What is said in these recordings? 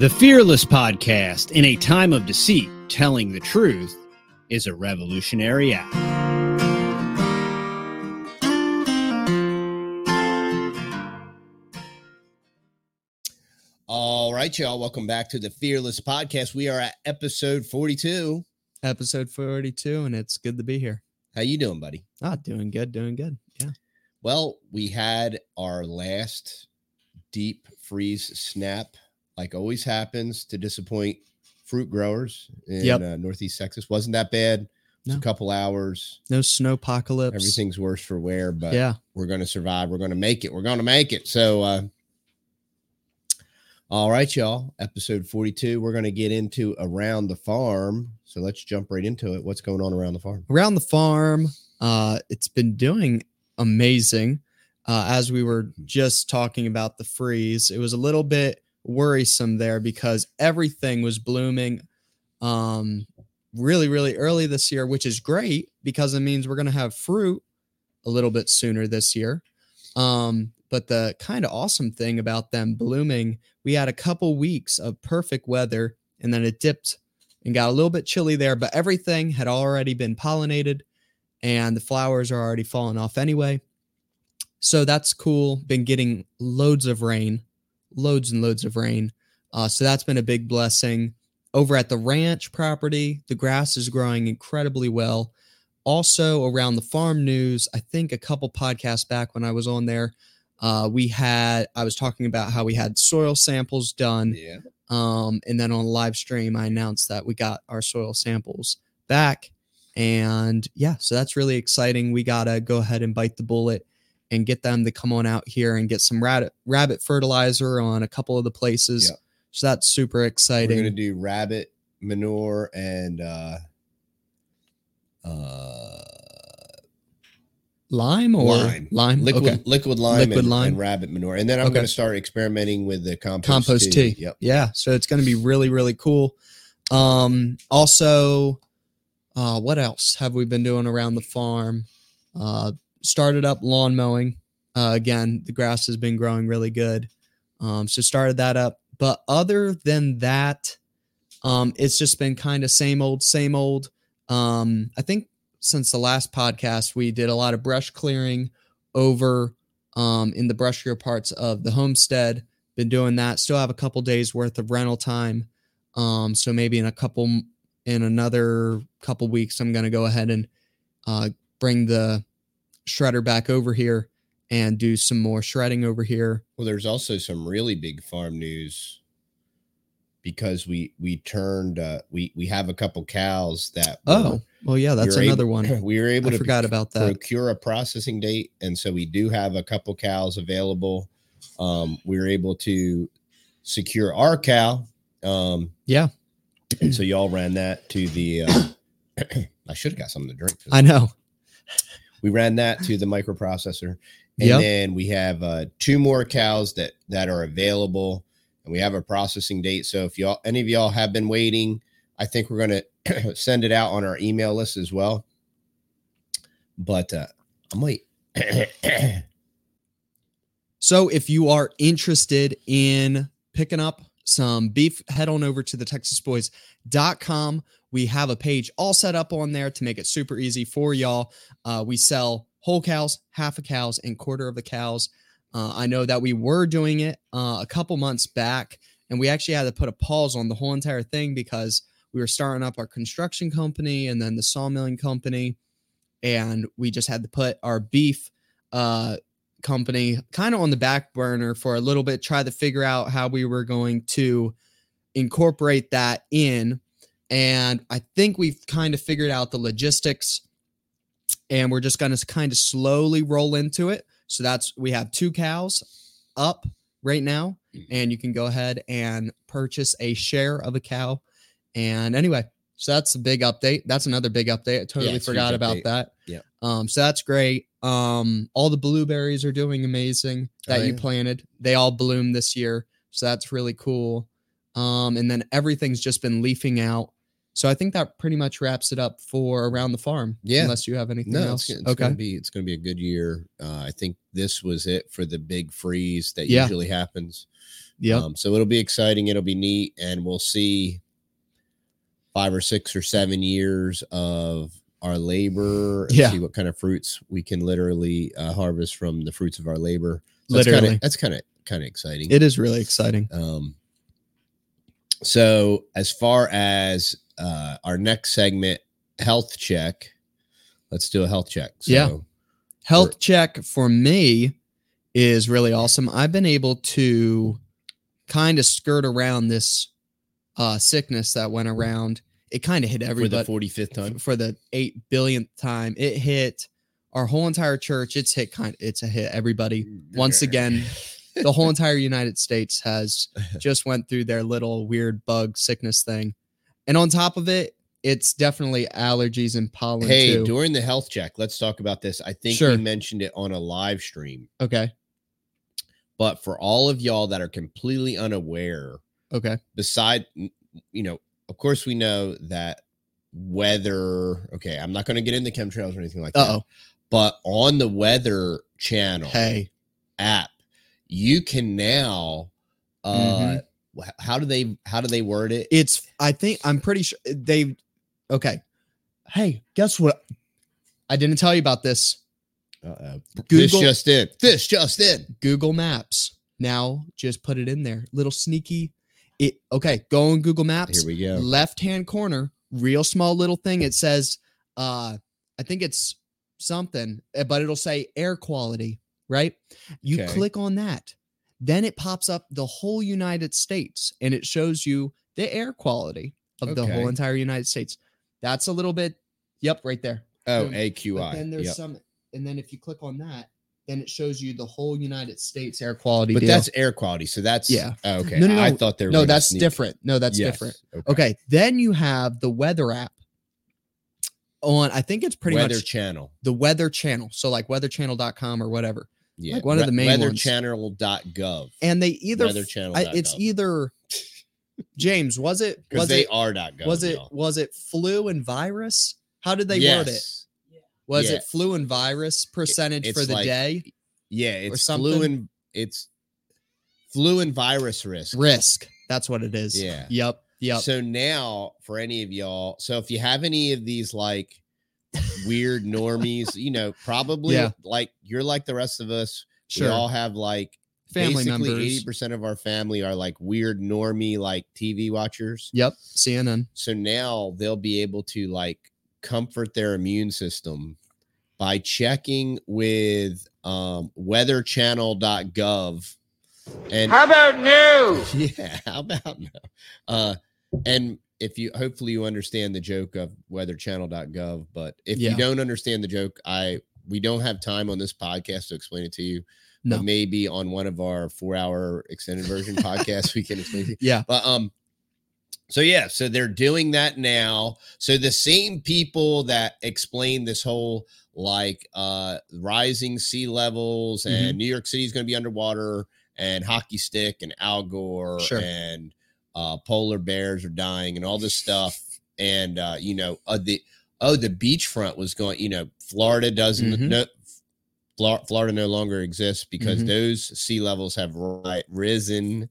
The Fearless Podcast. In a time of deceit, telling the truth is a revolutionary act. All right, y'all. Welcome back to the Fearless Podcast. We are at episode 42. Episode 42, and it's good to be here. How you doing, buddy? Doing good. Yeah. Well, we had our last deep freeze snap, like always happens to disappoint fruit growers in Northeast Texas. Wasn't that bad. It's a couple hours. No snowpocalypse. Everything's worse for wear, but yeah, we're going to survive. We're going to make it. So, all right, y'all. Episode 42. We're going to get into Around the Farm. So let's jump right into it. What's going on around the farm? Around the farm, it's been doing amazing. As we were just talking about the freeze, it was a little bit worrisome there because everything was blooming really, really early this year, which is great because it means we're going to have fruit a little bit sooner this year. But the kind of awesome thing about them blooming, we had a couple weeks of perfect weather and then it dipped and got a little bit chilly there, but everything had already been pollinated and the flowers are already falling off anyway. So that's cool. Been getting loads and loads of rain. So that's been a big blessing. Over at the ranch property, the grass is growing incredibly well. Also around the farm news, I think a couple podcasts back when I was on there, I was talking about how we had soil samples done. Yeah. And then on live stream, I announced that we got our soil samples back. And yeah, so that's really exciting. We got to go ahead and bite the bullet and get them to come on out here and get some rabbit fertilizer on a couple of the places. Yep. So that's super exciting. We're going to do rabbit manure and lime. Liquid lime and rabbit manure. And then I'm going to start experimenting with the compost tea. Yep. Yeah. So it's going to be really, really cool. Also, what else have we been doing around the farm? Started up lawn mowing. Again, the grass has been growing really good. So started that up. But other than that, it's just been kind of same old. I think since the last podcast, we did a lot of brush clearing over in the brushier parts of the homestead. Been doing that. Still have a couple days worth of rental time. So maybe in another couple weeks, I'm going to go ahead and bring the shredder back over here and do some more shredding over here. Well, there's also some really big farm news because we have a couple cows that that's another one. We were able to about that. Procure a processing date, and so we do have a couple cows available. We were able to secure our cow. And so y'all ran that to the I should have got something to drink. I know. We ran that to the microprocessor. And then we have 2 more cows that are available, and we have a processing date. So if any of y'all have been waiting, I think we're going to send it out on our email list as well. But I'm waiting. So if you are interested in picking up some beef, head on over to thetexasboys.com. We have a page all set up on there to make it super easy for y'all. We sell whole cows, half a cows, and quarter of the cows. I know that we were doing it a couple months back, and we actually had to put a pause on the whole entire thing because we were starting up our construction company and then the sawmilling company, and we just had to put our beef company kind of on the back burner for a little bit, try to figure out how we were going to incorporate that in. And I think we've kind of figured out the logistics, and we're just going to kind of slowly roll into it. So we have 2 cows up right now, and you can go ahead and purchase a share of a cow. And anyway, so that's a big update. That's another big update. I totally forgot about that. Yeah. So that's great. All the blueberries are doing amazing that you planted. They all bloom this year. So that's really cool. And then everything's just been leafing out. So I think that pretty much wraps it up for Around the Farm. Yeah. Unless you have anything No, else. it's gonna be a good year. I think this was it for the big freeze that usually happens. Yeah. So it'll be exciting. It'll be neat, and we'll see 5 or 6 or 7 years of our labor. And see what kind of fruits we can literally harvest from the fruits of our labor. So that's kind of exciting. It is really exciting. So as far as our next segment, health check, let's do a health check. So health check for me is really awesome. I've been able to kind of skirt around this sickness that went around. It kind of hit everybody for the 45th time, for the 8 billionth time. It hit our whole entire church. It's a hit everybody. Once again, the whole entire United States has just went through their little weird bug sickness thing. And on top of it, it's definitely allergies and pollen too. During the health check, let's talk about this. I think we mentioned it on a live stream. Okay. But for all of y'all that are completely unaware, of course we know that weather, I'm not going to get into chemtrails or anything like that. But on the Weather Channel app, you can now how do they word it? I'm pretty sure hey, guess what? I didn't tell you about this. Fish just in. Google Maps. Now just put it in there. Little sneaky. Go on Google Maps. Here we go. Left-hand corner, real small little thing. It says, I think it's something, but it'll say air quality, right? You click on that. Then it pops up the whole United States and it shows you the air quality of the whole entire United States. That's a little bit, right there. Oh, AQI. But then there's some, and then if you click on that, then it shows you the whole United States air quality. But that's air quality. So that's okay. No. I thought there no, that's different. No, that's different. Okay. Then you have the weather app on, I think it's pretty Weather much Channel. The Weather Channel. So like weatherchannel.com or whatever. Yeah. Like one of the main ones. Weatherchannel.gov. And they either weatherchannel.gov. It's either James, was it are.gov. Was it flu and virus? How did they word it? Was it flu and virus percentage for the day? Yeah, it's flu and virus risk. Risk. That's what it is. Yeah. Yep. So now for any of y'all, so if you have any of these like weird normies, probably like you're like the rest of us. Sure. We all have like family basically members. 80% of our family are like weird normie like TV watchers. Yep. CNN. So now they'll be able to like comfort their immune system by checking with weatherchannel.gov. And how about no? Yeah, how about no? And if you hopefully you understand the joke of weatherchannel.gov, but if you don't understand the joke, we don't have time on this podcast to explain it to you. No. But maybe on one of our 4-hour extended version podcasts we can explain to you. Yeah. But so they're doing that now. So the same people that explain this whole like rising sea levels and New York City is going to be underwater and hockey stick and Al Gore and polar bears are dying and all this stuff. And the beachfront was going, Florida doesn't Florida no longer exists because those sea levels have risen.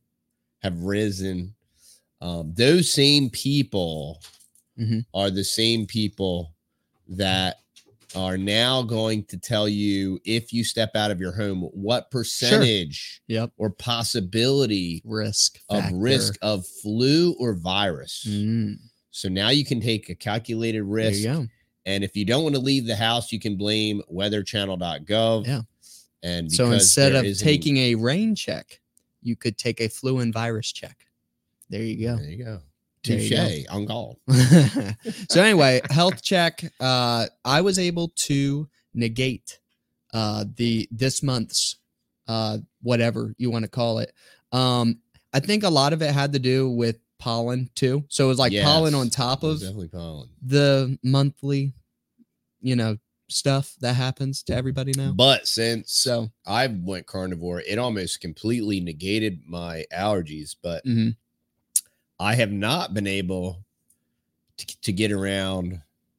Those same people are the same people that are now going to tell you if you step out of your home, what percentage or possibility risk of flu or virus. So now you can take a calculated risk. There you go. And if you don't want to leave the house, you can blame weatherchannel.gov. Yeah. And so instead of taking a rain check, you could take a flu and virus check. There you go. There you go. Touche on goal. So anyway, health check. I was able to negate this month's whatever you want to call it. I think a lot of it had to do with pollen too. So it was like pollen on top of definitely pollen. The monthly, stuff that happens to everybody now. But since I went carnivore, it almost completely negated my allergies. But I have not been able to get around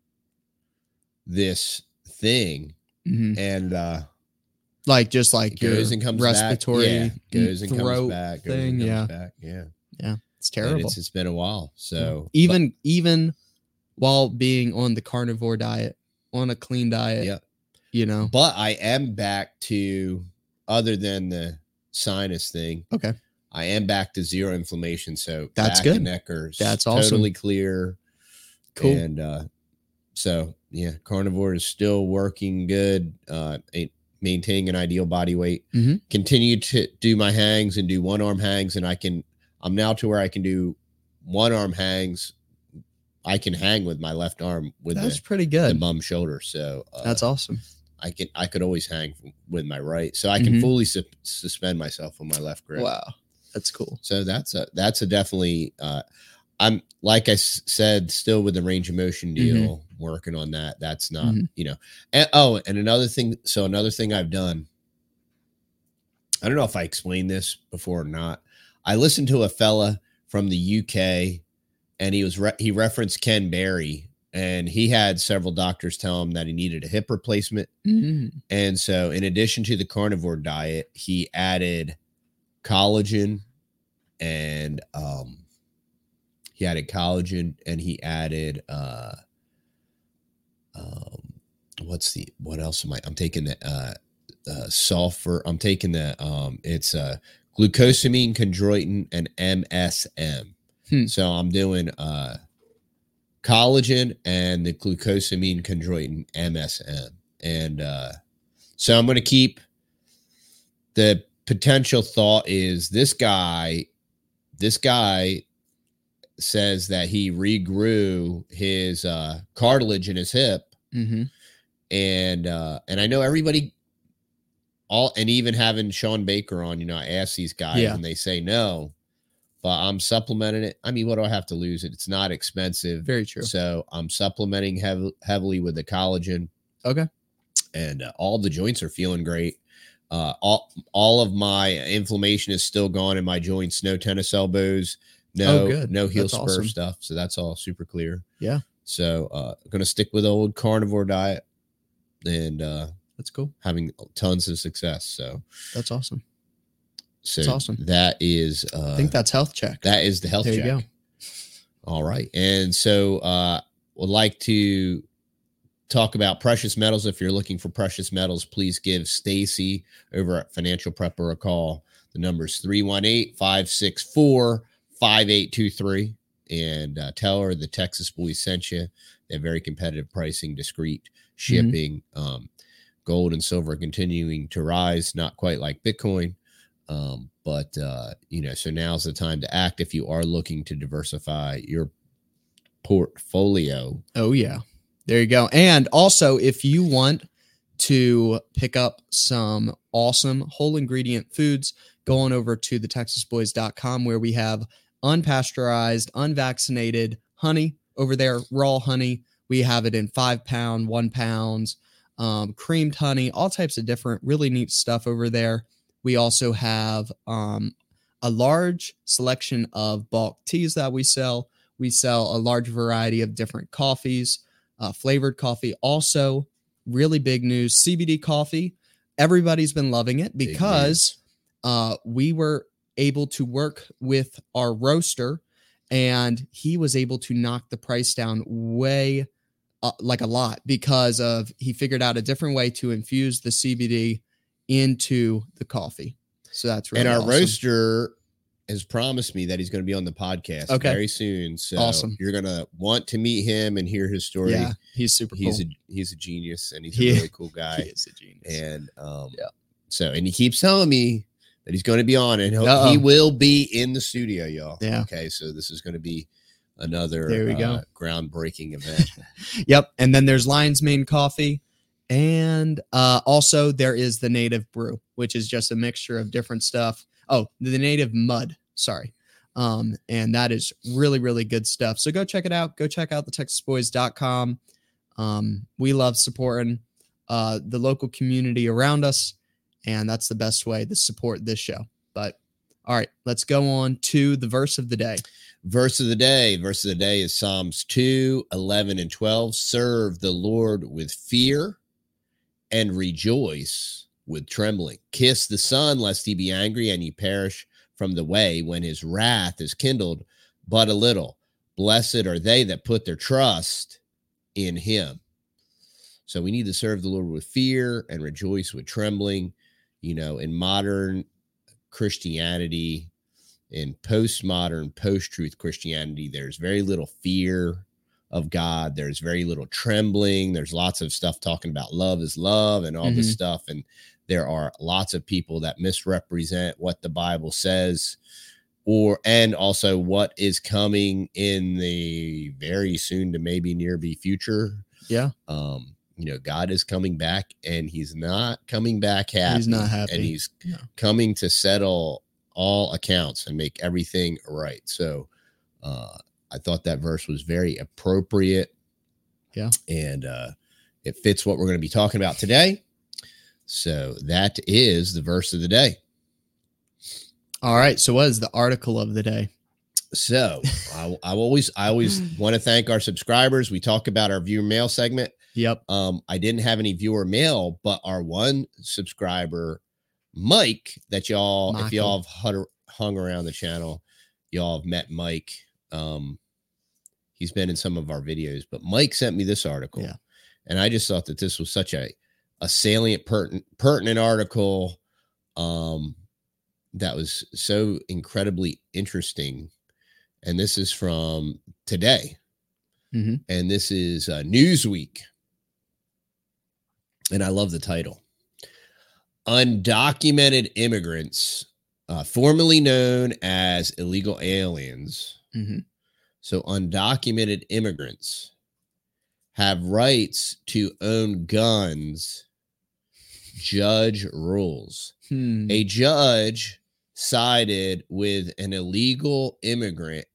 this thing. Mhm. And like just like your goes and comes respiratory back. Yeah, goes and throat comes back. Goes thing. and comes Yeah. back. Yeah. Yeah. It's And terrible. it's been a while. So even while being on the carnivore diet, on a clean diet, yeah. you know. But I am back to, other than the sinus thing, Okay. I am back to zero inflammation. So That's back good. and neck are That's awesome. totally clear. Cool. And so yeah, carnivore is still working good. Maintaining an ideal body weight. Mhm. Continue to do my hangs and do one arm hangs, and I'm now to where I can do one arm hangs. I can hang with my left arm with That's the pretty good. bum shoulder. So That's awesome. I could always hang with my right, so I can fully suspend myself on my left grip. Wow, that's cool. So that's a definitely. I'm, like I said, still with the range of motion deal, working on that. That's not, and another thing. So another thing I've done, I don't know if I explained this before or not. I listened to a fella from the UK, and he referenced Ken Berry, and he had several doctors tell him that he needed a hip replacement. And so in addition to the carnivore diet, he added collagen and, he added what else am I'm taking the sulfur. I'm taking the it's glucosamine, chondroitin, and MSM. So I'm doing collagen and the glucosamine, chondroitin, MSM. And so I'm going to keep, the potential thought is this guy says that he regrew his cartilage in his hip. And I know everybody, and even having Sean Baker on, I ask these guys and they say no, but I'm supplementing it. I mean, what do I have to lose? It's not expensive. Very true. So I'm supplementing heavily with the collagen. Okay. And all the joints are feeling great. All of my inflammation is still gone in my joints. No tennis elbows. No heel spur stuff. So that's all super clear. Yeah. So I'm going to stick with the old carnivore diet, and that's cool. Having tons of success. So that's awesome. So that's awesome. That is, I think that's health check. That is the health check. There you go. All right. And so would like to talk about precious metals. If you're looking for precious metals, please give Stacy over at Financial Prepper a call. The number is 318-564-5823, and tell her the Texas Boys sent you. They have very competitive pricing, discreet shipping. Gold and silver continuing to rise, not quite like Bitcoin. But so now's the time to act if you are looking to diversify your portfolio. Oh yeah. There you go. And also, if you want to pick up some awesome whole ingredient foods, go on over to thetexasboys.com, where we have unpasteurized, unvaccinated honey over there, raw honey. We have it in 5-pound, 1 pounds, creamed honey, all types of different really neat stuff over there. We also have a large selection of bulk teas that we sell. We sell a large variety of different coffees, flavored coffee. Also, really big news, CBD coffee. Everybody's been loving it because we were able to work with our roaster, and he was able to knock the price down way like a lot, because of he figured out a different way to infuse the CBD into the coffee. So that's really and our awesome. Roaster has promised me that he's going to be on the podcast very soon. So awesome. You're going to want to meet him and hear his story. Yeah, he's super cool. He's a genius, and he's a really cool guy. He is a genius. And and he keeps telling me that he's going to be on, and he will be in the studio, y'all. Yeah. Okay. So this is going to be another groundbreaking event. Yep. And then there's Lion's Mane coffee. And also there is the Native Brew, which is just a mixture of different stuff. Oh, the Native Mud. Sorry. And that is really, really good stuff. So go check it out. Go check out thetexasboys.com. We love supporting the local community around us, and that's the best way to support this show. But all right, let's go on to the verse of the day. Verse of the day. Verse of the day is Psalms 2, 11, and 12. Serve the Lord with fear and rejoice with trembling. Kiss the Son, lest he be angry and ye perish from the way when his wrath is kindled but a little. Blessed are they that put their trust in him. So we need to serve the Lord with fear and rejoice with trembling. You know, in modern Christianity, in postmodern, post-truth Christianity, there's very little fear of God. There's very little trembling. There's lots of stuff talking about love is love and all this stuff. And there are lots of people that misrepresent what the Bible says, and also what is coming in the very soon to maybe near be future. Yeah. You know, God is coming back, and he's not coming back happy. He's not happy. And he's coming to settle all accounts and make everything right. So I thought that verse was very appropriate. Yeah. And it fits what we're going to be talking about today. So that is the verse of the day. All right. So what is the article of the day? So I always want to thank our subscribers. We talk about our viewer mail segment. Yep. I didn't have any viewer mail, but our one subscriber, Mike, that y'all, Michael, if y'all have hung around the channel, y'all have met Mike. He's been in some of our videos, but Mike sent me this article. Yeah. And I just thought that this was such a salient, pertinent article that was so incredibly interesting. And this is from today. Mm-hmm. And this is Newsweek. And I love the title. Undocumented immigrants, formerly known as illegal aliens. Mm-hmm. So undocumented immigrants have rights to own guns. Judge rules. A judge sided with an illegal immigrant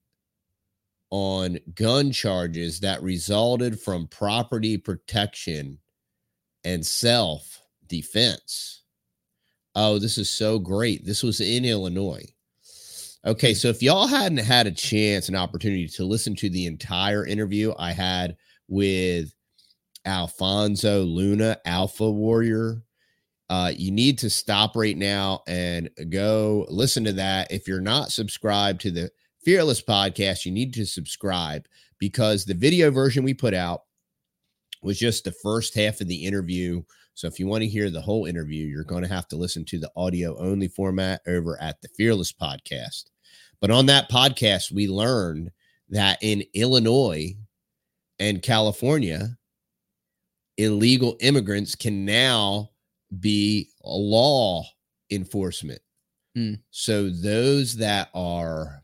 on gun charges that resulted from property protection and self-defense. Oh, this is so great. This was in Illinois. Okay, so if y'all hadn't had a chance, an opportunity to listen to the entire interview I had with Alfonso Luna, Alpha Warrior, you need to stop right now and go listen to that. If you're not subscribed to the Fearless Podcast, you need to subscribe, because the video version we put out was just the first half of the interview. So if you want to hear the whole interview, you're going to have to listen to the audio only format over at the Fearless Podcast. But on that podcast, we learned that in Illinois and California, illegal immigrants can now be law enforcement. So those that are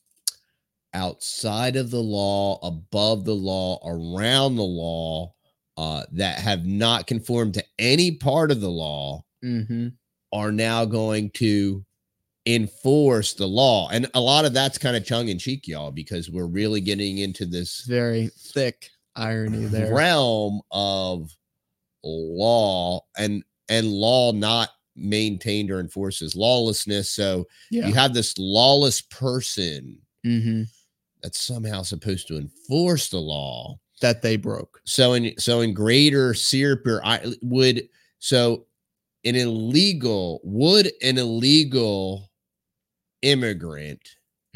outside of the law, above the law, around the law, that have not conformed to any part of the law, are now going to enforce the law. And a lot of that's kind of tongue in cheek, y'all, because we're really getting into this very thick irony there, realm of law and law not maintained or enforces lawlessness. So you have this lawless person that's somehow supposed to enforce the law that they broke. So in greater Syracuse, an illegal immigrant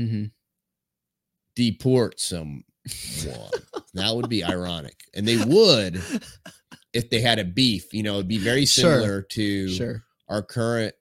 deport someone? That would be ironic. And they would, if they had a beef, it'd be very similar to our current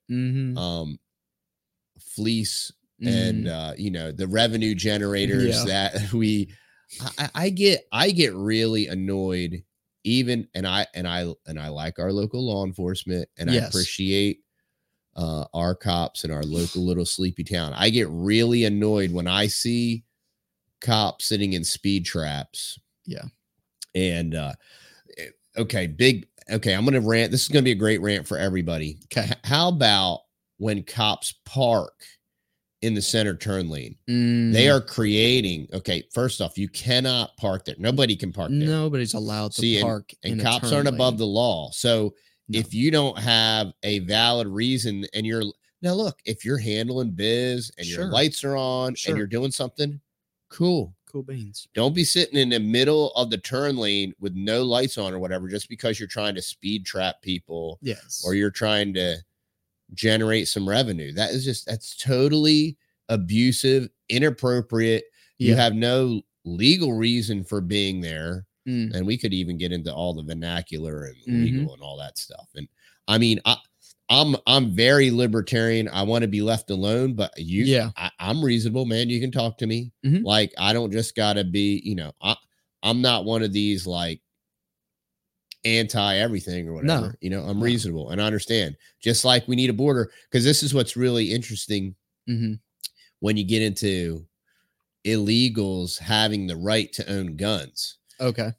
fleece and the revenue generators that we. I get really annoyed, even and I like our local law enforcement, and I appreciate our cops in our local little sleepy town. I get really annoyed when I see cops sitting in speed traps. Yeah. And I'm gonna rant. This is gonna be a great rant for everybody. Okay. How about when cops park in the center turn lane? They are creating, first off, you cannot park there. Nobody can park there. Nobody's allowed to park. And cops aren't above the law. So if you don't have a valid reason and if you're handling biz and your lights are on and you're doing something, Cool. Cool beans. Don't be sitting in the middle of the turn lane with no lights on or whatever, just because you're trying to speed trap people. Yes. Or you're trying to generate some revenue. That's totally abusive, inappropriate. You have no legal reason for being there. And we could even get into all the vernacular and legal and all that stuff. And I mean, I'm very libertarian. I want to be left alone, but I'm reasonable, man. You can talk to me. Like, I don't just gotta be, I'm not one of these like anti everything or whatever. I'm reasonable and I understand. Just like we need a border, because this is what's really interesting when you get into illegals having the right to own guns. Okay.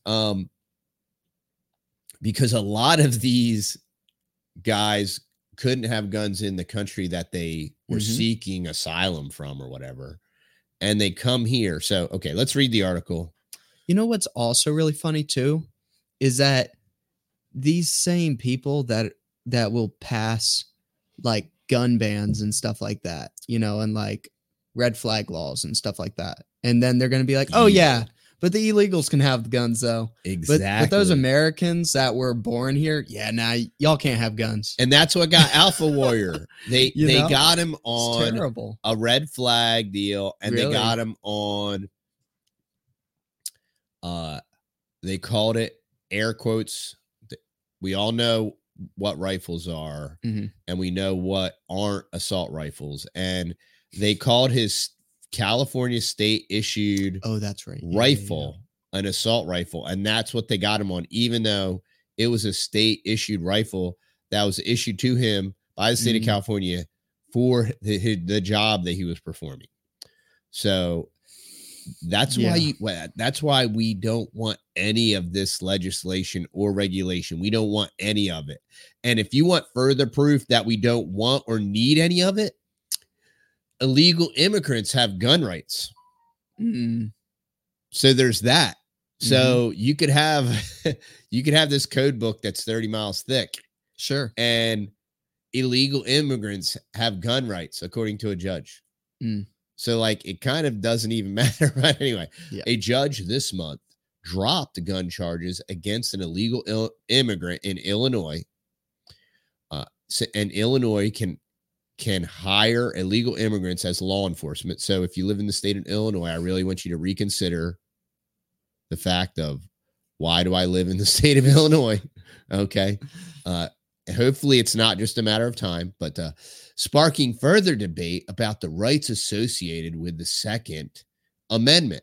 Because a lot of these guys couldn't have guns in the country that they were seeking asylum from or whatever, and they come here. So, okay, let's read the article. You know what's also really funny too is that these same people that will pass like gun bans and stuff like that, and like red flag laws and stuff like that, and then they're going to be like, oh yeah, but the illegals can have guns though. Exactly. But those Americans that were born here, y'all can't have guns. And that's what got Alpha Warrior. They got him on a red flag deal, and they got him on they called it air quotes. We all know what rifles are, and we know what aren't assault rifles. And they called his California state issued rifle an assault rifle, and that's what they got him on, even though it was a state issued rifle that was issued to him by the state of California for the job that he was performing. So that's why we don't want any of this legislation or regulation. We don't want any of it. And if you want further proof that we don't want or need any of it, illegal immigrants have gun rights. So there's that. So you could have this code book that's 30 miles thick. Sure. And illegal immigrants have gun rights, according to a judge. So like, it kind of doesn't even matter. Right? Anyway, a judge this month dropped the gun charges against an illegal immigrant in Illinois. And Illinois can hire illegal immigrants as law enforcement. So if you live in the state of Illinois, I really want you to reconsider the fact of, why do I live in the state of Illinois? Okay. Hopefully it's not just a matter of time, but sparking further debate about the rights associated with the Second Amendment.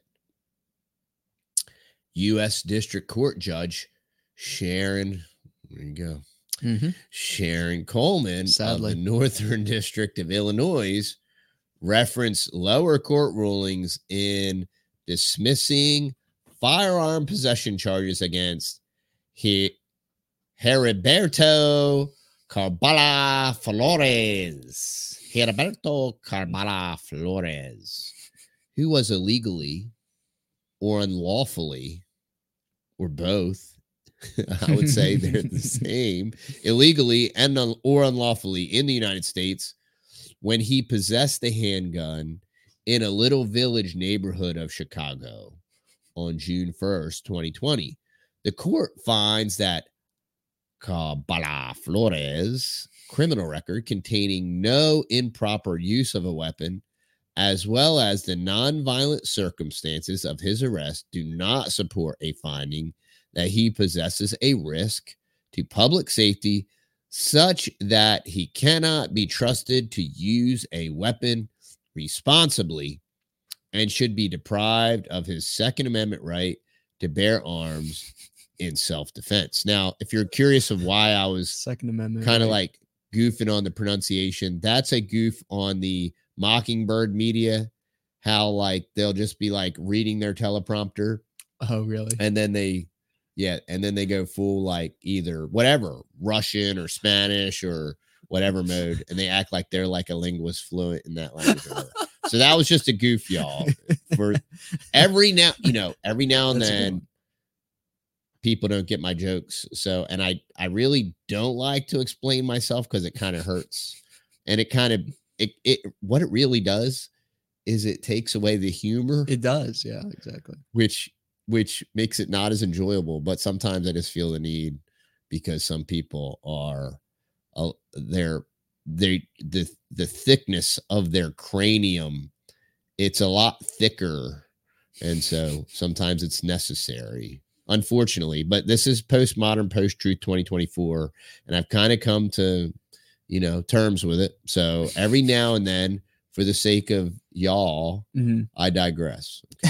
U.S. District Court Judge Sharon, there you go. Sharon Coleman of the Northern District of Illinois referenced lower court rulings in dismissing firearm possession charges against Heriberto Carbala Flores. Who was illegally or unlawfully, or both, I would say they're the same, illegally and or unlawfully in the United States when he possessed a handgun in a Little Village neighborhood of Chicago on June 1st, 2020. The court finds that Carbala Flores' criminal record containing no improper use of a weapon, as well as the nonviolent circumstances of his arrest, do not support a finding that he possesses a risk to public safety such that he cannot be trusted to use a weapon responsibly and should be deprived of his Second Amendment right to bear arms in self-defense. Now, if you're curious of why I was Second Amendment kind of like goofing on the pronunciation, that's a goof on the Mockingbird media, how like they'll just be like reading their teleprompter. Oh, really? And then they go full like either whatever, Russian or Spanish or whatever mode, and they act like they're like a linguist fluent in that language. So that was just a goof, y'all. For every now and then people don't get my jokes. So, and I really don't like to explain myself because it kind of hurts. And it kind of, what it really does is it takes away the humor. It does. Yeah, exactly. Which makes it not as enjoyable. But sometimes I just feel the need because some people are, the thickness of their cranium, it's a lot thicker. And so sometimes it's necessary, unfortunately. But this is postmodern, post-truth 2024. And I've kind of come to, terms with it. So every now and then, for the sake of y'all, I digress. Okay.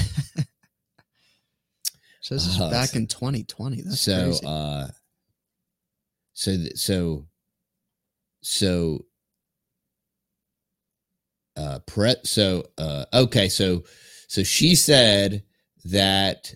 So this is back in 2020. That's crazy. So she said that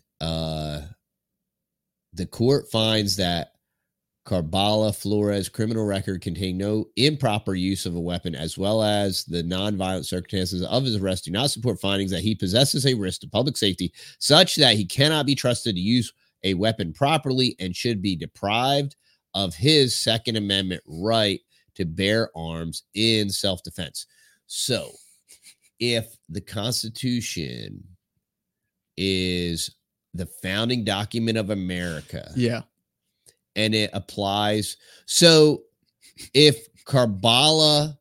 the court finds that Carbala Flores' criminal record contained no improper use of a weapon, as well as the nonviolent circumstances of his arrest do not support findings that he possesses a risk to public safety such that he cannot be trusted to use a weapon properly and should be deprived of his Second Amendment right to bear arms in self-defense. So, if the Constitution is the founding document of America, and it applies. So if Carbala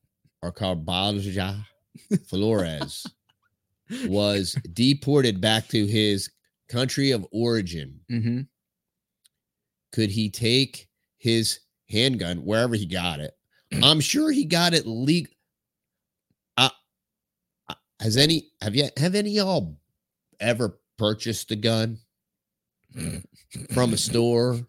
Flores was deported back to his country of origin, could he take his handgun wherever he got it? I'm sure he got it legal. Have any of y'all ever purchased a gun from a store?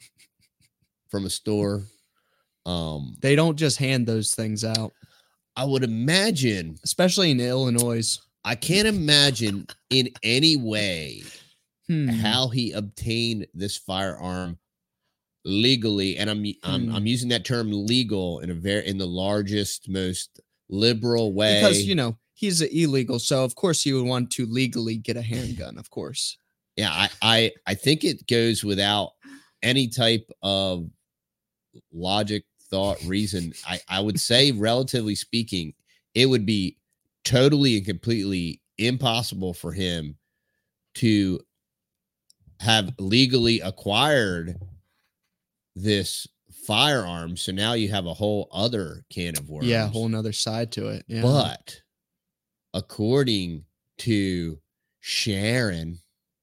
They don't just hand those things out. I would imagine, especially in Illinois. I can't imagine in any way how he obtained this firearm legally, and I'm using that term legal in the largest, most liberal way, because he's illegal, so of course he would want to legally get a handgun. Of course, yeah. I think it goes without any type of logic, thought, reason. I would say, relatively speaking, it would be totally and completely impossible for him to have legally acquired this firearm. So now you have a whole other can of worms. Yeah, a whole nother side to it. Yeah. But according to Sharon,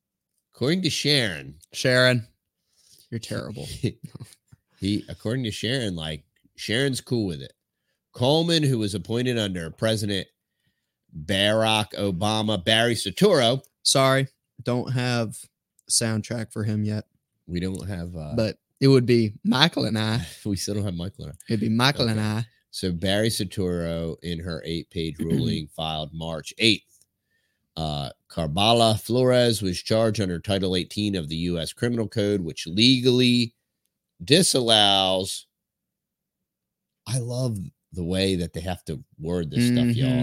you're terrible. According to Sharon, Sharon's cool with it. Coleman, who was appointed under President Barack Obama, Barry Soetoro. Sorry, don't have a soundtrack for him yet. We don't have, but it would be Michael and I. We still don't have Michael and I. It'd be Michael and I. So Barry Soetoro, in her 8-page ruling filed March 8th, Carbala Flores was charged under Title 18 of the U.S. Criminal Code, which legally disallows. I love the way that they have to word this stuff, y'all.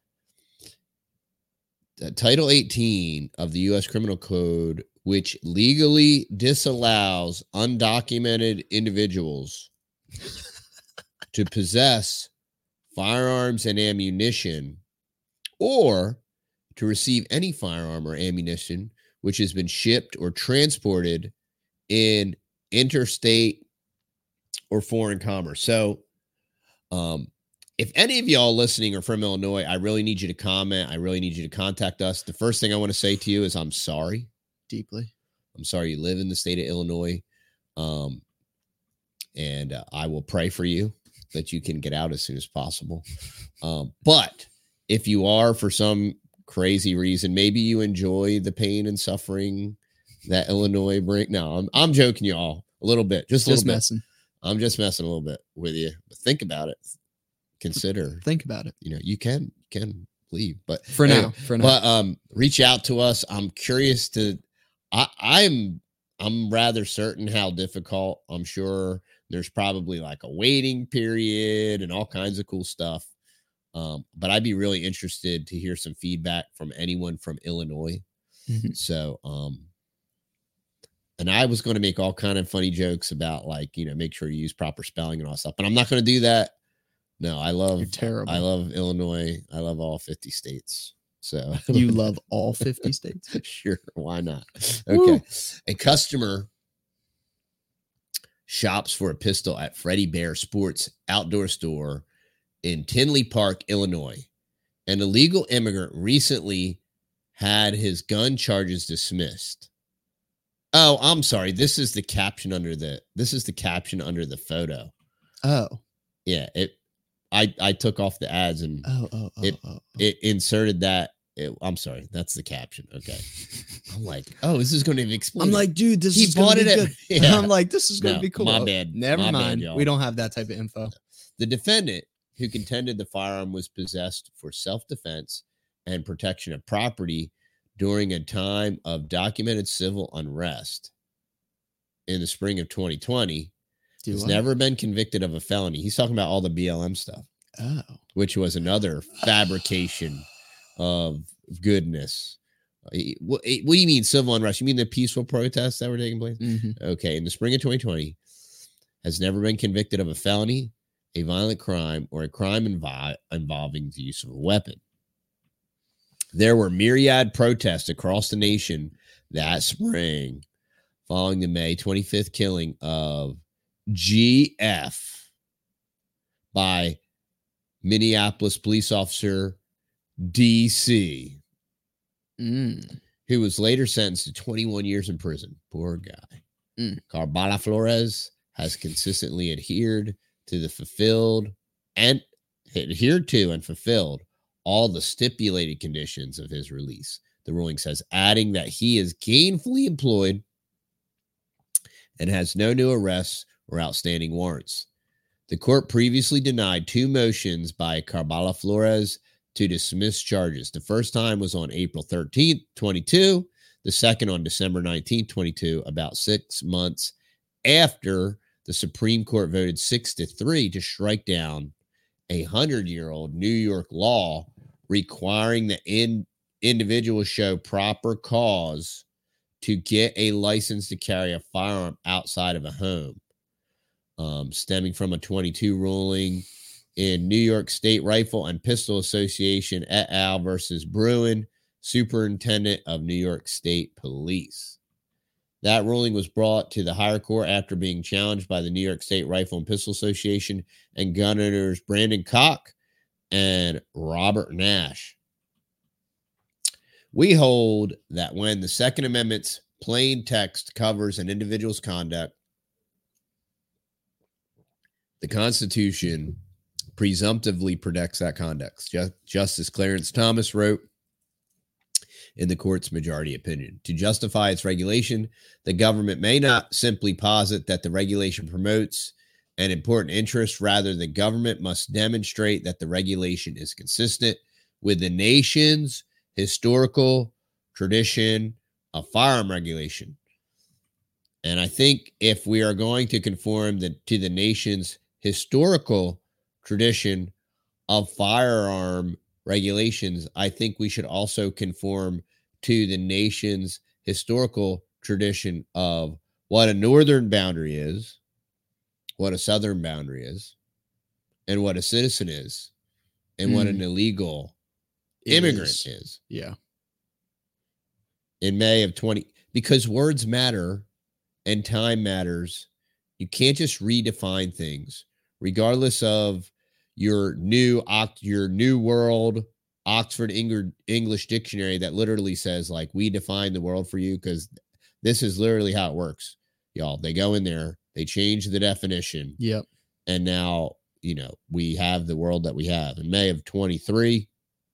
Title 18 of the U.S. Criminal Code, which legally disallows undocumented individuals to possess firearms and ammunition, or to receive any firearm or ammunition which has been shipped or transported in interstate or foreign commerce. So, if any of y'all listening are from Illinois, I really need you to comment. I really need you to contact us. The first thing I want to say to you is I'm sorry. Deeply. I'm sorry you live in the state of Illinois. And I will pray for you that you can get out as soon as possible. But if you are, for some crazy reason, maybe you enjoy the pain and suffering that Illinois bring. No, I'm joking, y'all, a little bit, just a little messing. Bit. I'm just messing a little bit with you, but think about it. Think about it. You can leave, but for now, but reach out to us. I'm curious to, I'm rather certain how difficult. I'm sure there's probably like a waiting period and all kinds of cool stuff. But I'd be really interested to hear some feedback from anyone from Illinois. So, and I was going to make all kind of funny jokes about make sure you use proper spelling and all that stuff, but I'm not going to do that. No, You're terrible. I love Illinois. I love all 50 states. So You love all 50 states? Sure, why not? Okay. Woo. A customer shops for a pistol at Freddie Bear Sports outdoor store in Tinley Park, Illinois. An illegal immigrant recently had his gun charges dismissed. Oh, I'm sorry. This is the caption under the photo. Oh. Yeah, I took off the ads and it inserted that. I'm sorry, that's the caption. Okay. I'm like, oh, this is going to explain. I'm like, dude, this is going to be good. Yeah. I'm like, this is going to be cool. My bad. Never mind. Bad, y'all. We don't have that type of info. The defendant, who contended the firearm was possessed for self-defense and protection of property during a time of documented civil unrest in the spring of 2020, has never been convicted of a felony. He's talking about all the BLM stuff, which was another fabrication of goodness. What do you mean civil unrest? You mean the peaceful protests that were taking place? Mm-hmm. Okay, in the spring of 2020, has never been convicted of a felony, a violent crime, or a crime involving the use of a weapon. There were myriad protests across the nation that spring following the May 25th killing of GF by Minneapolis police officer DC, who was later sentenced to 21 years in prison. Poor guy. Carbala Flores has consistently adhered to and fulfilled all the stipulated conditions of his release. The ruling says, adding that he is gainfully employed and has no new arrests or outstanding warrants. The court previously denied 2 motions by Carbala Flores to dismiss charges. The first time was on April 13th, 22. The second on December 19th, 22, about 6 months after the Supreme Court voted 6-3 to strike down a 100-year-old New York law requiring the individual show proper cause to get a license to carry a firearm outside of a home, stemming from a 22 ruling in New York State Rifle and Pistol Association et al. Versus Bruin, Superintendent of New York State Police. That ruling was brought to the higher court after being challenged by the New York State Rifle and Pistol Association and gun owners Brandon Koch and Robert Nash. We hold that when the Second Amendment's plain text covers an individual's conduct, the Constitution presumptively protects that conduct. Justice Clarence Thomas wrote in the court's majority opinion, to justify its regulation, the government may not simply posit that the regulation promotes an important interest. Rather, the government must demonstrate that the regulation is consistent with the nation's historical tradition of firearm regulation. And I think if we are going to conform to the nation's historical tradition of firearm regulations, I think we should also conform to the nation's historical tradition of what a northern boundary is, what a southern boundary is, and what a citizen is, and what an illegal immigrant is. Yeah. In May of 20, because words matter and time matters. You can't just redefine things, regardless of your new world Oxford English dictionary that literally says, like, we define the world for you, because this is literally how it works, y'all. They go in there, they change the definition. Yep. And now, we have the world that we have. In May of 23,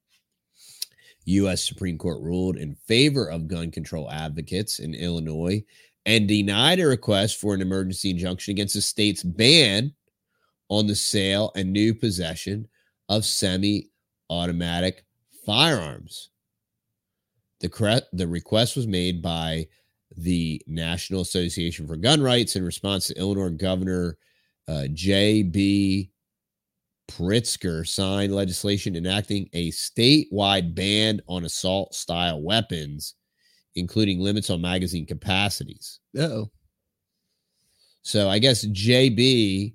U.S. Supreme Court ruled in favor of gun control advocates in Illinois and denied a request for an emergency injunction against the state's ban on the sale and new possession of semi-automatic firearms. The request was made by the National Association for Gun Rights in response to Illinois Governor J.B. Pritzker signed legislation enacting a statewide ban on assault-style weapons, including limits on magazine capacities. Uh-oh. So I guess J.B.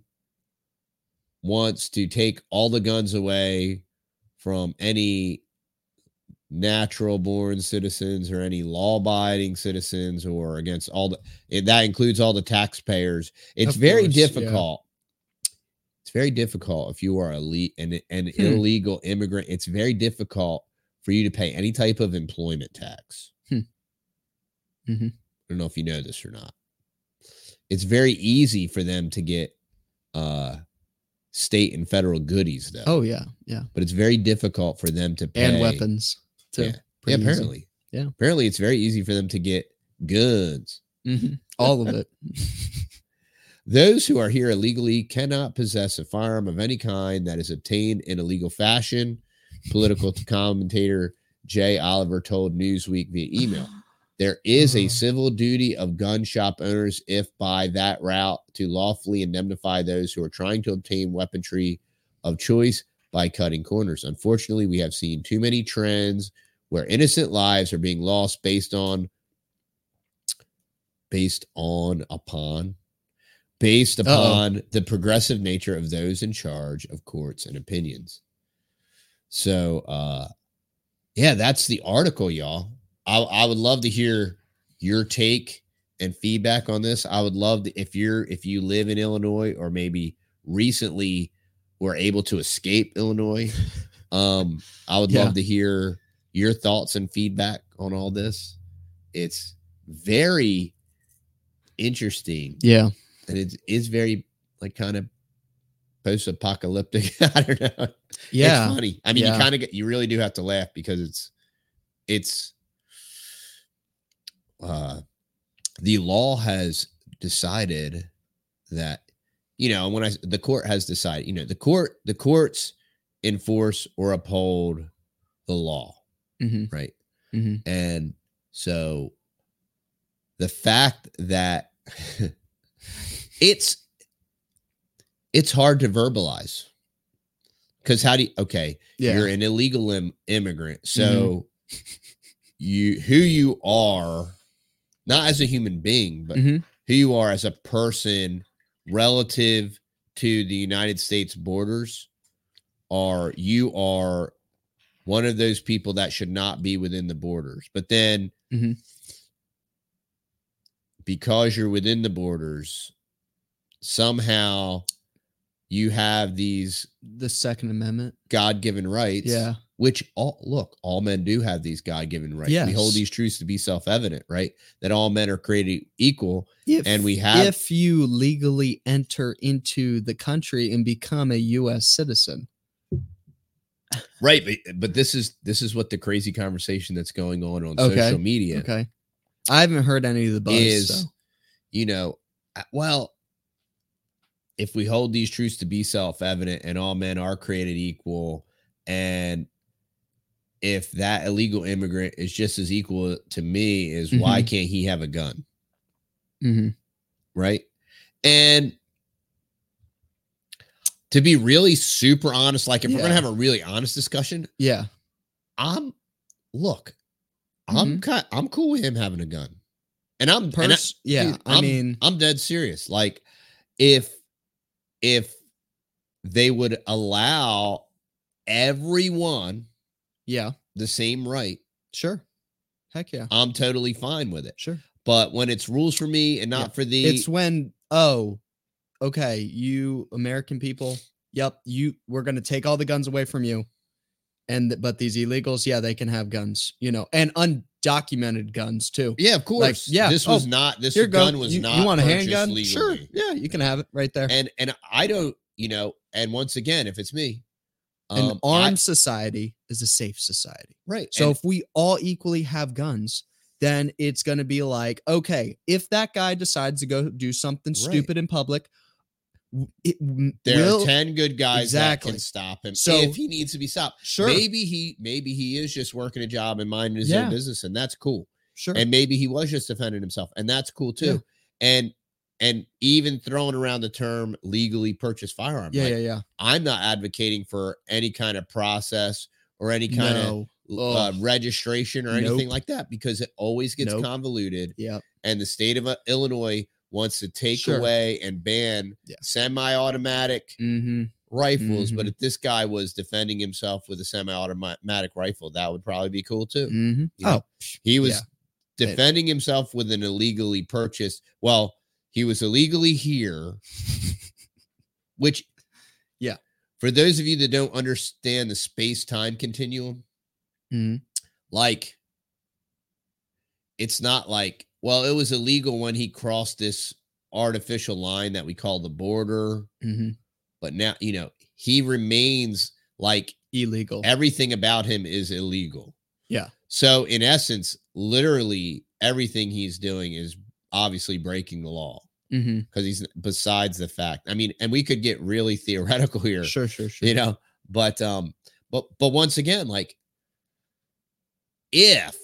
wants to take all the guns away from any natural born citizens or any law abiding citizens or against that includes all the taxpayers. It's very difficult. Yeah. It's very difficult if you are an illegal immigrant. It's very difficult for you to pay any type of employment tax. Mm-hmm. I don't know if you know this or not. It's very easy for them to get state and federal goodies, though. Oh, yeah. Yeah. But it's very difficult for them to pay. And weapons, too. Yeah, apparently. Easy. Yeah. Apparently, it's very easy for them to get guns. Mm-hmm. All of it. Those who are here illegally cannot possess a firearm of any kind that is obtained in a legal fashion, political commentator Jay Oliver told Newsweek via email. There is a civil duty of gun shop owners, if by that route, to lawfully indemnify those who are trying to obtain weaponry of choice by cutting corners. Unfortunately, we have seen too many trends where innocent lives are being lost based upon the progressive nature of those in charge of courts and opinions. So, that's the article, y'all. I would love to hear your take and feedback on this. I would love to, if you live in Illinois or maybe recently were able to escape Illinois. I would love to hear your thoughts and feedback on all this. It's very interesting. Yeah. And it is very like kind of post-apocalyptic. I don't know. Yeah. It's funny. I mean, you really do have to laugh because it's the law has decided that, the court has decided, the courts enforce or uphold the law. Mm-hmm. Right. Mm-hmm. And so the fact that it's hard to verbalize because you're an illegal immigrant. So who you are, not as a human being, but who you are as a person relative to the United States borders, you are one of those people that should not be within the borders. But then because you're within the borders, somehow you have the Second Amendment, God-given rights. Yeah. Which all men do have these God-given rights. Yes. We hold these truths to be self-evident, right? That all men are created equal. If you legally enter into the country and become a U.S. citizen. Right. But this is what the crazy conversation that's going on social media. Okay. I haven't heard any of the buzz. If we hold these truths to be self-evident and all men are created equal, and if that illegal immigrant is just as equal to me, is why can't he have a gun? Mm-hmm. Right. And to be really super honest, like if we're going to have a really honest discussion. Yeah. I'm cool with him having a gun. And I'm dead serious. Like if they would allow everyone the same right, sure, heck yeah, I'm totally fine with it. Sure. But when it's rules for me and not for thee, it's when you American people, we're going to take all the guns away from you, but these illegals, they can have guns, and undocumented guns too. Yeah, of course. Like, this was not. This gun was not. You want a handgun? Legally. Sure. Yeah, you can have it right there. And I don't. And once again, if it's me, an armed society is a safe society, right? So if we all equally have guns, then it's going to be like, okay, if that guy decides to go do something stupid in public, there are 10 good guys that can stop him. So if he needs to be stopped, sure, maybe he is just working a job and minding his own business, and that's cool. Sure. And maybe he was just defending himself, and that's cool too. Yeah. And even throwing around the term legally purchased firearm. I'm not advocating for any kind of process or any kind of registration or anything like that, because it always gets convoluted. Yeah. And the state of Illinois wants to take away and ban semi-automatic rifles, but if this guy was defending himself with a semi-automatic rifle, that would probably be cool too. Mm-hmm. You know, he was defending himself with an illegally purchased. Well, he was illegally here, which, for those of you that don't understand the space-time continuum, like, it's not like, well, it was illegal when he crossed this artificial line that we call the border. But now, you know, he remains like illegal. Everything about him is illegal. Yeah. So in essence, literally everything he's doing is obviously breaking the law. Because he's, besides the fact, I mean, and we could get really theoretical here. Sure. You know, but once again, like, if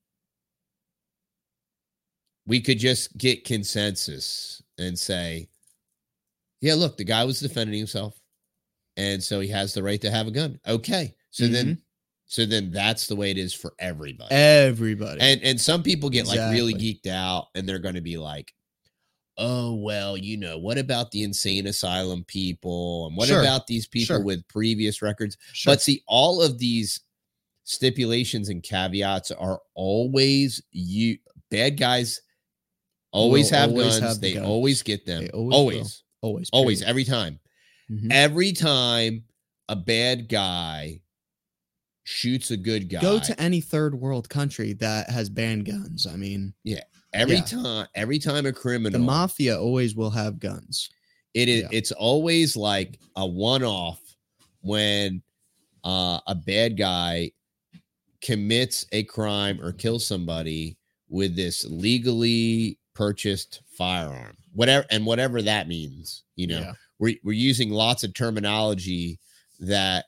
we could just get consensus and say, yeah, look, the guy was defending himself, and so he has the right to have a gun. Okay. So then that's the way it is for everybody. And some people get like really geeked out, and they're going to be like, oh, well, you know, what about the insane asylum people? And what about these people with previous records? But see, all of these stipulations and caveats are always bad guys always have guns. They always get them. Always. Every time. Every time a bad guy shoots a good guy. Go to any third world country that has banned guns. I mean, every time a criminal, the mafia always will have guns. It is. It's always like a one-off when a bad guy commits a crime or kills somebody with this legally purchased firearm, whatever that means. You know, we're using lots of terminology that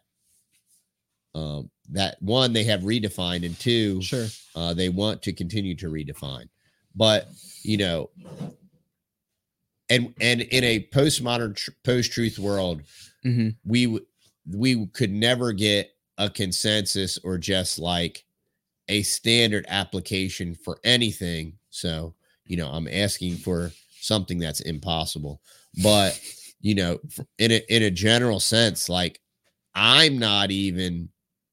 that one, they have redefined, and two, they want to continue to redefine. But, you know, and in a postmodern post-truth world, we could never get a consensus or just like a standard application for anything. So, you know, I'm asking for something that's impossible. But, you know, in a general sense, like, I'm not even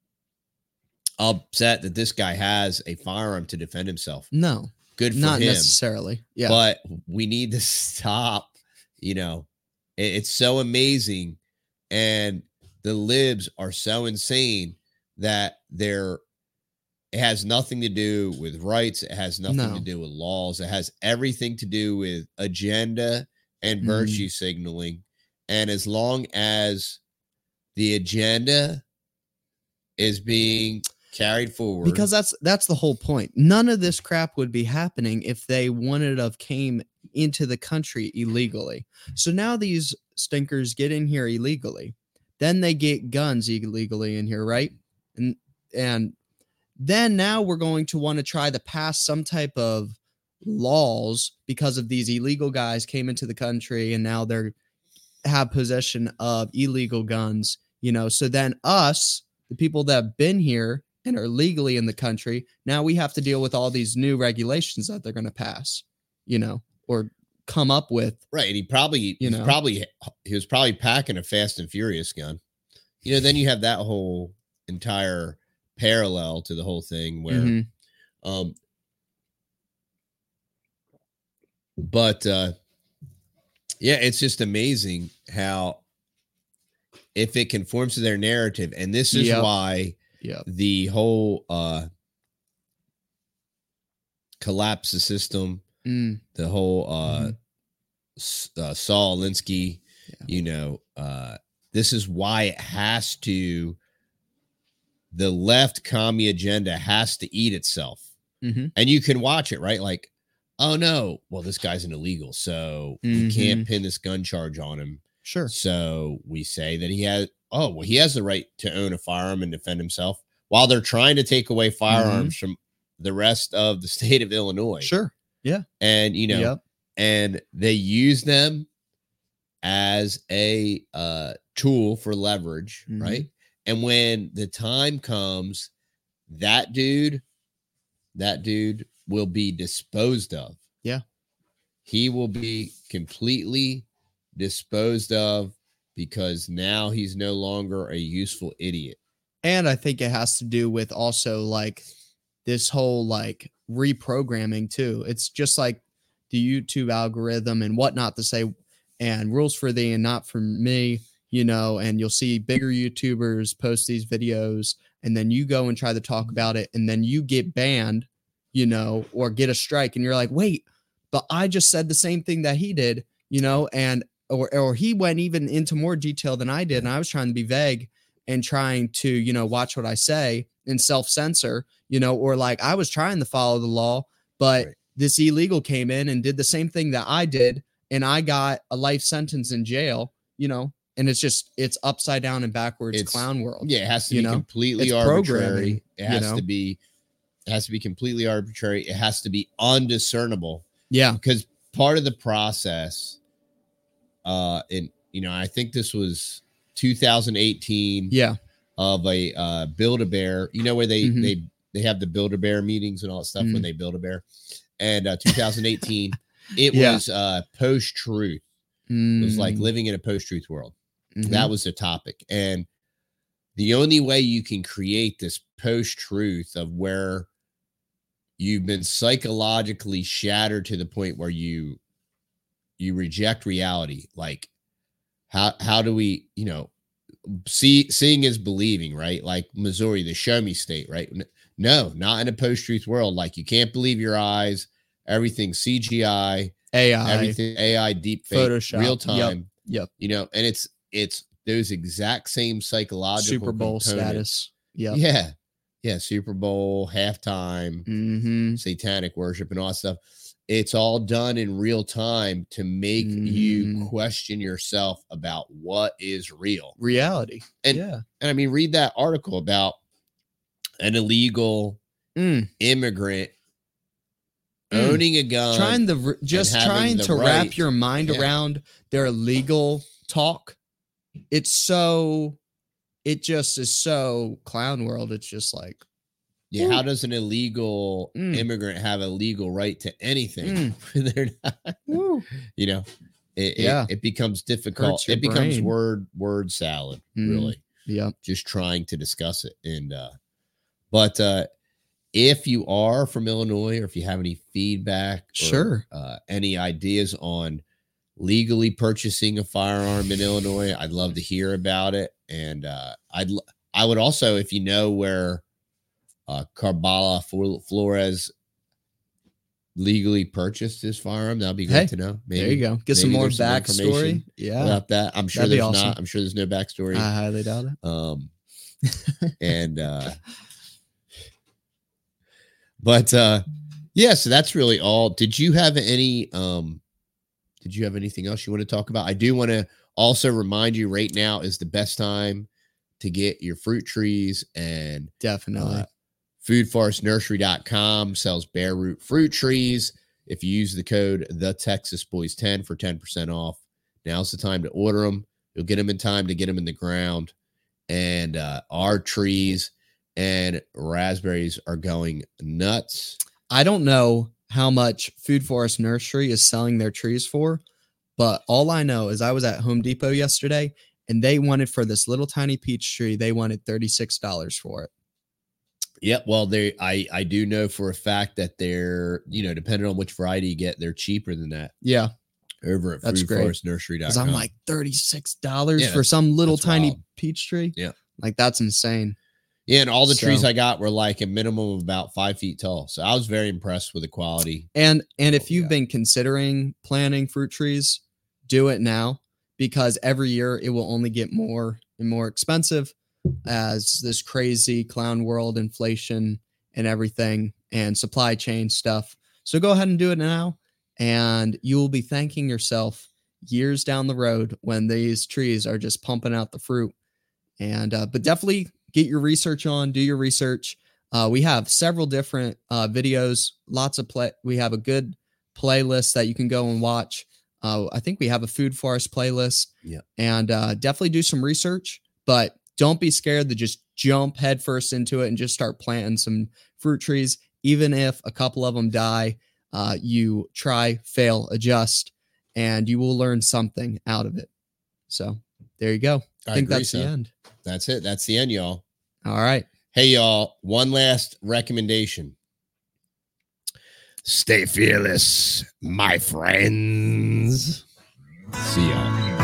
upset that this guy has a firearm to defend himself. No. Good for not him. Necessarily. Yeah. But we need to stop. You know, it's so amazing. And the libs are so insane that it has nothing to do with rights. It has nothing to do with laws. It has everything to do with agenda and virtue signaling. And as long as the agenda is being carried forward, because that's the whole point. None of this crap would be happening if they wouldn't have came into the country illegally. So now these stinkers get in here illegally, then they get guns illegally in here, right? And then now we're going to want to try to pass some type of laws because of these illegal guys came into the country and now they're have possession of illegal guns, you know. So then us, the people that have been here and are legally in the country, now we have to deal with all these new regulations that they're going to pass, you know, or come up with. Right. And he was probably packing a Fast and Furious gun. You know, then you have that whole entire parallel to the whole thing where, yeah, it's just amazing how if it conforms to their narrative, and this is why the whole collapse the system, the whole Saul Alinsky, you know, this is why it has to, the left commie agenda has to eat itself. And you can watch it, right? Like, oh no, well, this guy's an illegal, so we can't pin this gun charge on him. Sure. So we say that he has the right to own a firearm and defend himself, while they're trying to take away firearms from the rest of the state of Illinois. Sure. Yeah. And, you know, and they use them as a tool for leverage, right? And when the time comes, that dude will be disposed of. Yeah. He will be completely disposed of because now he's no longer a useful idiot. And I think it has to do with also like this whole like reprogramming too. It's just like the YouTube algorithm and what not to say, and rules for thee and not for me, you know, and you'll see bigger YouTubers post these videos and then you go and try to talk about it and then you get banned, you know, or get a strike and you're like, wait, but I just said the same thing that he did, you know, and or he went even into more detail than I did. And I was trying to be vague and trying to, you know, watch what I say and self-censor, you know, or like I was trying to follow the law, but this illegal came in and did the same thing that I did. And I got a life sentence in jail, you know, and it's upside down and backwards clown world. Yeah. It has to be completely arbitrary. It has to be completely arbitrary. It has to be undiscernible. Yeah. Because part of the process, and, you know, I think this was 2018. Yeah. Of a Build-A-Bear, you know, where they have the Build-A-Bear meetings and all that stuff when they build a bear. And 2018, it was post-truth. It was like living in a post-truth world. That was the topic. And the only way you can create this post-truth of where you've been psychologically shattered to the point where you reject reality. Like, how do we, you know, seeing is believing, right? Like Missouri, the show me state, right? No, not in a post-truth world. Like you can't believe your eyes. Everything CGI, AI, everything AI, deep fake, Photoshop, real time. Yep. You know, and it's those exact same psychological Super Bowl components. status. Yeah. Yeah. Super Bowl, halftime, satanic worship, and all that stuff. It's all done in real time to make you question yourself about what is real reality. And I mean, read that article about an illegal immigrant owning a gun, trying to wrap your mind around their legal talk. It just is so clown world. It's just like, yeah, how does an illegal immigrant have a legal right to anything? They're not, you know, it becomes difficult. It becomes word salad, really. Yeah. Just trying to discuss it. And, but if you are from Illinois or if you have any feedback, or, any ideas on legally purchasing a firearm in Illinois, I'd love to hear about it. And I would also, if you know where Carbala Flores legally purchased his firearm, that'd be great to know. Maybe, there you go. Get some more backstory. About that. I'm sure there's awesome. I'm sure there's no backstory. I highly doubt it. And but yeah, so that's really all. Did you have anything else you want to talk about? I do want to also remind you right now is the best time to get your fruit trees, and definitely foodforestnursery.com sells bare root fruit trees. If you use the code TheTexasBoys10 for 10% off, now's the time to order them. You'll get them in time to get them in the ground. And our trees and raspberries are going nuts. I don't know how much Food Forest Nursery is selling their trees for, but all I know is I was at Home Depot yesterday and they wanted, for this little tiny peach tree, they wanted $36 for it. Yep. Well, I do know for a fact that they're, you know, depending on which variety you get, they're cheaper than that. Yeah. Over at foodforestnursery.com. Because I'm like $36 for some little tiny peach tree. Yeah. Like that's insane. Yeah. And all the trees I got were like a minimum of about 5 feet tall. So I was very impressed with the quality. And if you've been considering planting fruit trees, do it now, because every year it will only get more and more expensive as this crazy clown world, inflation and everything and supply chain stuff. So go ahead and do it now, and you will be thanking yourself years down the road when these trees are just pumping out the fruit. And but definitely get your research on, do your research. We have several different videos, lots of we have a good playlist that you can go and watch. I think we have a Food Forest playlist. Yeah. And definitely do some research, but don't be scared to just jump headfirst into it and just start planting some fruit trees. Even if a couple of them die, you try, fail, adjust, and you will learn something out of it. So there you go. I think that's the end. That's it. That's the end, y'all. All right. Hey, y'all. One last recommendation. Stay fearless, my friends. See y'all.